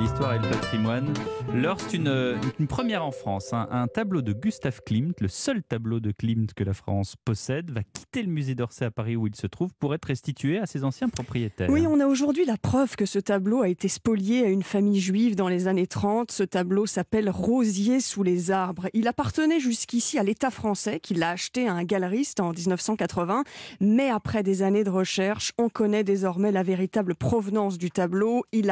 l'histoire et le patrimoine. L'or, c'est une première en France. Un tableau de Gustav Klimt, le seul tableau de Klimt que la France possède, va quitter le musée d'Orsay à Paris où il se trouve pour être restitué à ses anciens propriétaires. Oui, on a aujourd'hui la preuve que ce tableau a été spolié à une famille juive dans les années 30. Ce tableau s'appelle Rosier sous les arbres. Il appartenait jusqu'ici à l'État français qui l'a acheté à un galeriste en 1980. Mais après des années de recherche, on connaît désormais la véritable provenance du tableau. Il a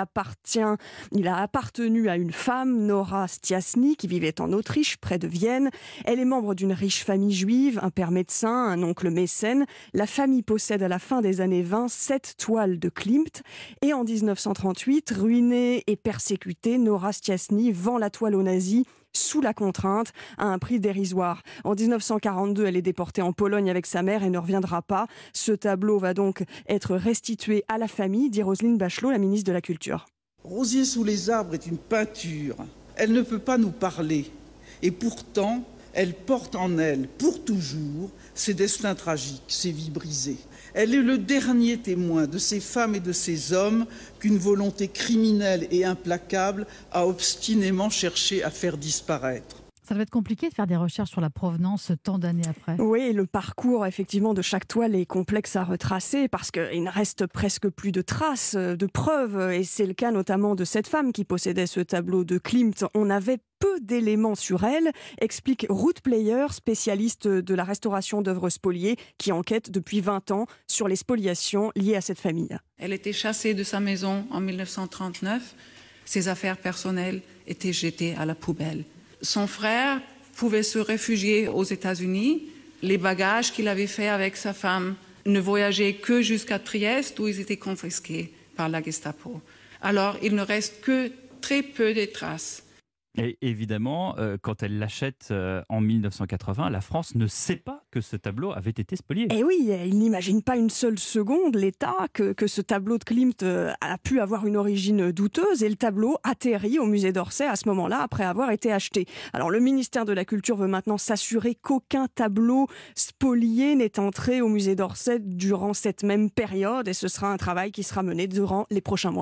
appartenu à une femme, Nora Stiasny, qui vivait en Autriche, près de Vienne. Elle est membre d'une riche famille juive, un père médecin, un oncle mécène. La famille possède à la fin des années 20 7 toiles de Klimt. Et en 1938, ruinée et persécutée, Nora Stiasny vend la toile aux nazis sous la contrainte, à un prix dérisoire. En 1942, elle est déportée en Pologne avec sa mère et ne reviendra pas. Ce tableau va donc être restitué à la famille, dit Roselyne Bachelot, la ministre de la Culture. Rosier sous les arbres est une peinture. Elle ne peut pas nous parler. Et pourtant, elle porte en elle, pour toujours, ses destins tragiques, ses vies brisées. Elle est le dernier témoin de ces femmes et de ces hommes qu'une volonté criminelle et implacable a obstinément cherché à faire disparaître. Ça doit être compliqué de faire des recherches sur la provenance tant d'années après. Oui, le parcours effectivement de chaque toile est complexe à retracer parce qu'il ne reste presque plus de traces, de preuves. Et c'est le cas notamment de cette femme qui possédait ce tableau de Klimt. On avait peu d'éléments sur elle, explique Ruth Player, spécialiste de la restauration d'œuvres spoliées, qui enquête depuis 20 ans sur les spoliations liées à cette famille. Elle était chassée de sa maison en 1939. Ses affaires personnelles étaient jetées à la poubelle. Son frère pouvait se réfugier aux États-Unis. Les bagages qu'il avait faits avec sa femme ne voyageaient que jusqu'à Trieste où ils étaient confisqués par la Gestapo. Alors, il ne reste que très peu de traces. Et évidemment, quand elle l'achète en 1980, la France ne sait pas que ce tableau avait été spolié. Et oui, il n'imagine pas une seule seconde, l'État, que ce tableau de Klimt a pu avoir une origine douteuse. Et le tableau atterrit au musée d'Orsay à ce moment-là, après avoir été acheté. Alors le ministère de la Culture veut maintenant s'assurer qu'aucun tableau spolié n'est entré au musée d'Orsay durant cette même période. Et ce sera un travail qui sera mené durant les prochains mois.